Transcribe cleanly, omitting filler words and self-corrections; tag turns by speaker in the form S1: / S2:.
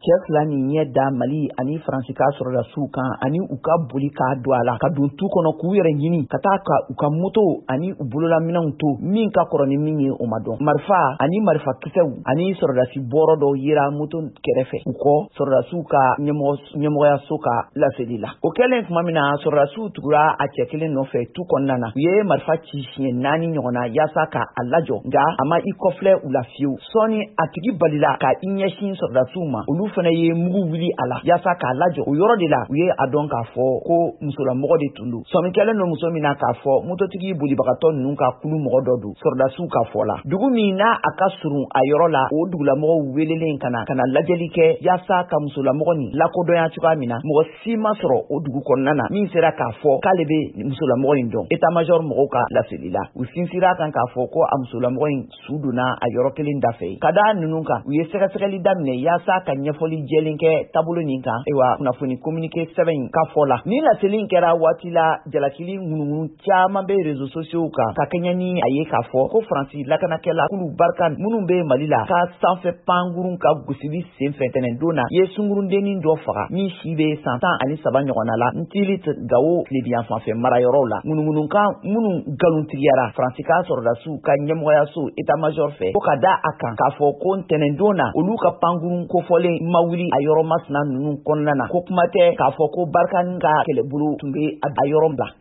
S1: cɛ fila ni ɲɛ da Mali ani Faransi ka sɔrɔdasiw kan ani u ka boli k'a don a la ka don tu kɔnɔ k'u yɛrɛ ɲini ka taa ka u ka moto ani u bololaminɛw to min ka kɔrɔ ni min ye o ma dɔn. Marifa ani marifa kisɛw ani sɔrɔdasi bɔrɔ dɔw yera moto kɛrɛfɛ u kɔ sɔrɔdasiw ka ɲɛmɔgɔyaso ka laseli la. O kɛlen tuma min na sɔrɔdasiw tugura a cɛ kelen nɔfɛ tu kɔnɔna na u ye marifa ci siɲɛ 4 ɲɔgɔn na yaasa ka a lajɔ nka a ma i kɔfilɛ u la fiyewu. Sɔɔni a tigi balila ka i ɲɛsin sɔrɔdasiw ma olu fana ye mugu wuli a la yaasa k'a lajɔ. O yɔrɔ de la u ye a dɔn k'a fɔ ko musolamɔgɔ de tun don. Sɔmikɛlen don muso min na k'a fɔ mototigi bolibagatɔ ninnu ka kulu mɔgɔ dɔ don sɔrɔdasiw ka fɔ la. Dugu min n'a a ka surun a yɔrɔ la o dugulamɔgɔw welelen ka na lajɛli kɛ yaasa ka musolamɔgɔ nin lakodɔnya cogoya min na mɔgɔ si ma sɔrɔ o dugu kɔnɔna na min sera k'a fɔ k'ale bɛ musolamɔgɔ in dɔn. État-major mɔgɔw ka laseli la u sinsira kan k'a fɔ ko a musolamɔgɔ in su donna a yɔrɔ kelen dafɛ. Ka da ninnu kan u ye sɛgɛsɛgɛli daminɛ yaasa ka ɲɛfɔli jɛlen kɛ taabolo nin kan kunnafoni communiqué sɛbɛn in ka fɔ la. Ni laseli kɛra waati la jalakili ŋunuŋunu caman bɛ réseaux sociaux kan ka kɛɲɛ ni a ye k'a fɔ ko Faransi lakanakɛla Kulu Barkan minnu bɛ Mali la ka sanfɛ pankuru ka gosili senfɛ tɛnɛndon na ye sungurundennin dɔ faga min si bɛ san 13 ɲɔgɔnna la Ntilit Gawo Tilebiyan fanfɛ marayɔrɔw la. Ŋunuŋunukan minnu galontigiyara Faransi ka sɔrɔdasiw ka ɲɛmɔgɔyaso état-major fɛ ko ka da a kan k'a fɔ ko ntɛnɛndon na olu ka pankuru kofɔlen ma wuli a yɔrɔ masina ninnu kɔnɔna na ko kuma tɛ k'a fɔ ko Barkan ka kɛlɛbolo tun bɛ a yɔrɔ bila.